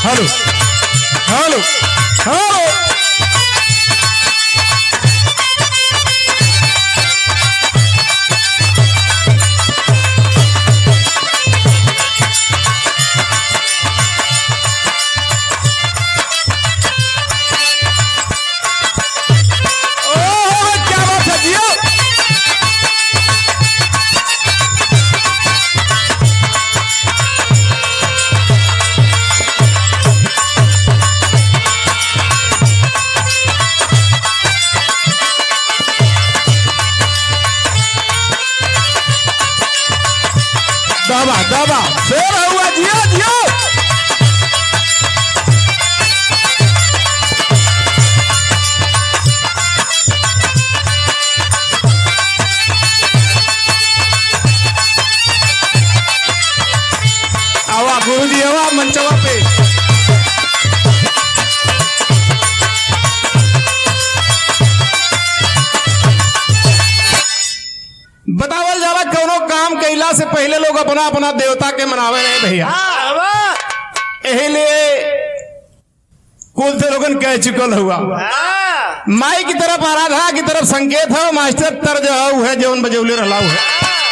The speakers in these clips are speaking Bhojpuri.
हेलो हेलो हेलो दाबा दाबा शेर हुआ जियो जियो आवा गुरुजी आवा मंचवा पे बतावल जाला कौनो काम कैला से पहले लोग अपना अपना देवता के मनावे नहीं भैया यही लिए कुल से लोगन कह चुकल हुआ माई की तरफ आराधना की तरफ संकेत है मास्टर तर्ज है जौन बजौले रहा है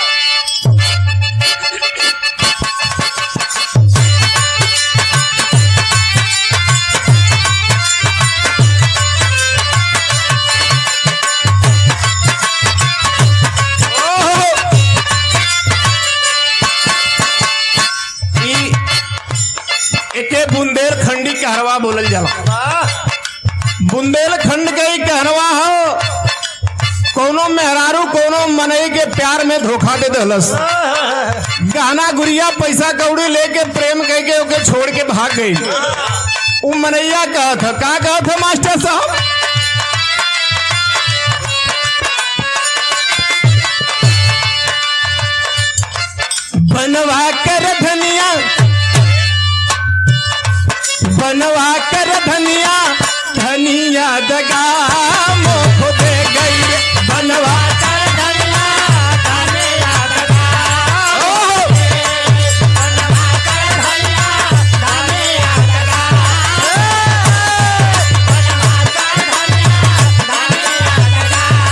बुंदेलखंडी कहरवा बोलल जाला बुंदेलखंड के ही कहरवा हो कोनो मेहरारू कोनो मनई के प्यार में धोखा दे दहलस गहना गुड़िया पैसा कौड़ी लेके प्रेम कह के ओके छोड़ के भाग गई वो मनैया कहत है का कहत है मास्टर साहब बनवा कर धनिया बनवा कर धनिया धनिया दगा मोख दे गई बनवा कर धनिया धनिया दगा बनवा कर धनिया धनिया दगा बनवा कर धनिया धनिया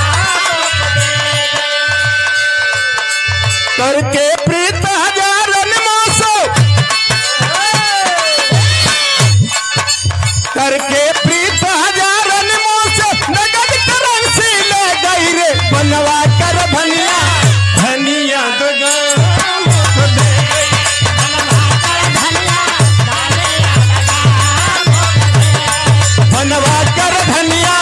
दगा करके प्रीत हजारन मोसो करके प्रीत हजारन मोसे नगद करेंसी ले गई रे बनवा कर धनिया धनिया दगा बनवा कर धनिया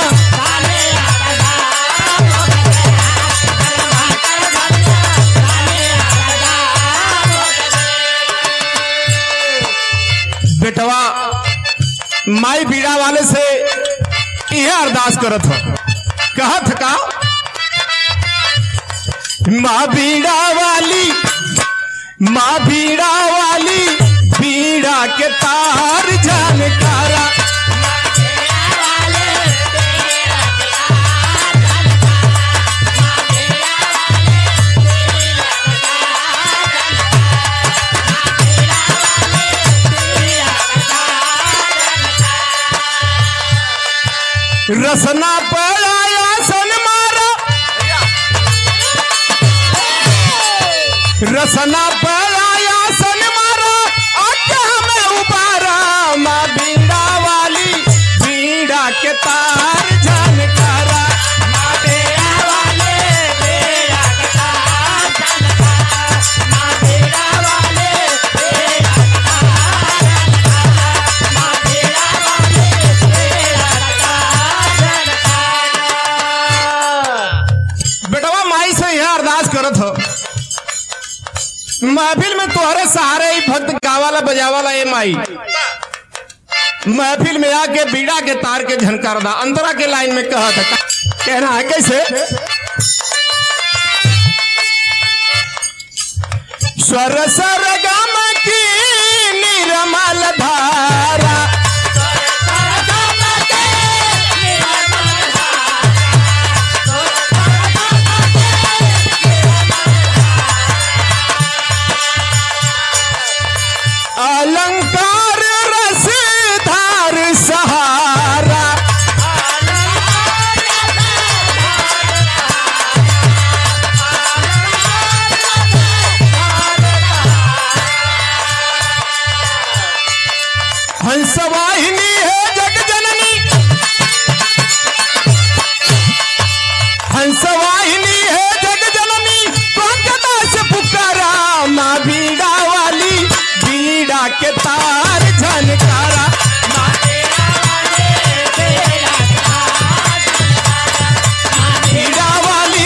बेटवा माई बीड़ा वाले से यह अरदास करत हो कहत का माँ बीड़ा वाली बीड़ा के तार जानकारा रसना पड़ाया सन मारा रसना पड़ाया सन मारा आज्ञा में उबारा माँ बीड़ा वाली बीड़ा के तार जानकारा माँ बीड़ा वाले बीड़ा के तार जानकारा माँ बीड़ा वाले बीड़ा के तार जानकारा माँ बीड़ा वाले बीड़ा के तार बेटवा माई से यह अरदास करत हो महफिल में तोहरे सहारे ही भक्त गावाला बजावाला ए माई महफिल में आके बीड़ा के तार के झनकार दा अंतरा के लाइन में कहना है कैसे स्वर सरगम की निर्मल धारा अलंकार रस के तार झनकारा बीड़ा वाली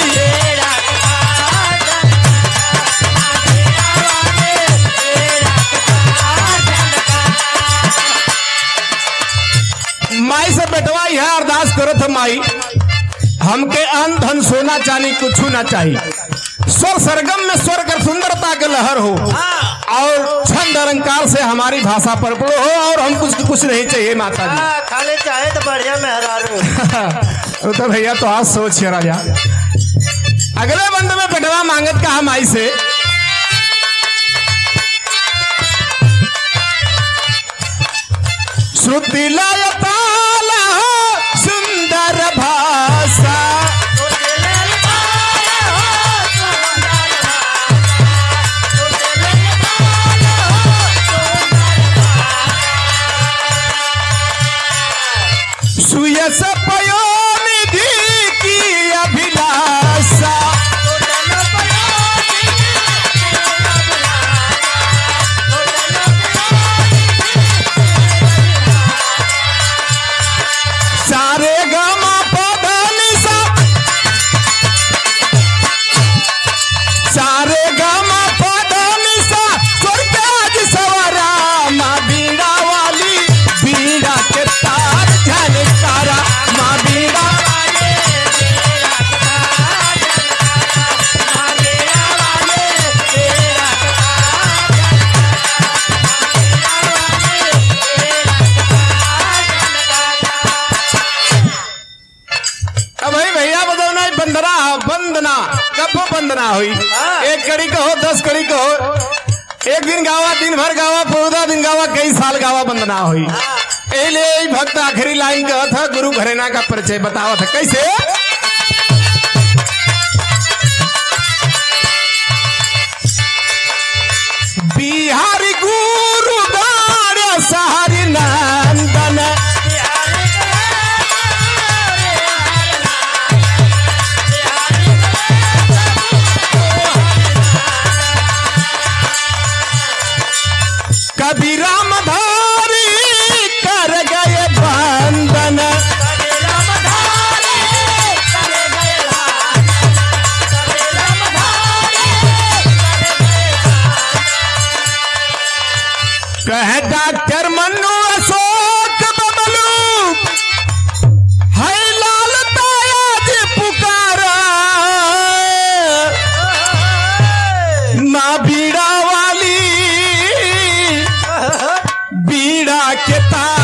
माई से बेटवा यह अरदास करो था माई हमके अन्न धन सोना चांदी कुछ ना चाहिए स्वर सरगम में स्वर कर सुंदरता के लहर हो और छंद अलंकार से हमारी भाषा पर पड़ो हो और हम कुछ नहीं चाहिए माता जी खाली चाहे तो बढ़िया मेहरारू तो भैया तो आज सोच है राजा अगले बंद में बेटवा मांगत का हम आई से श्रुति लय ताल सुंदर भाषा सुयस पयोनिधि की अभिलाषा सारे गमा पदनिसा सारे गमा पदनिसा स्वर्ग सवरा माँ बीड़ा वाली बीड़ा के तार झनकारा माँ बीड़ा भैया बदलना बंदना बंदना कब बंदना हुई एक कड़ी कहो 10 कड़ी कहो एक दिन गावा दिन भर गावा पूरा दिन गावा कई साल गावा बंदना हुई ए भक्त आखिरी लाइन कहा था गुरु घरेना का परिचय बतावा था कैसे बिहारी गुरु गाड़ सहारी नंदन कभी रामधारी कर गए बंदन कह डॉक्टर मन्नू अशोक बबलू है लाल तायाज पुकारा माँ बीड़ा वाली बीड़ा के तार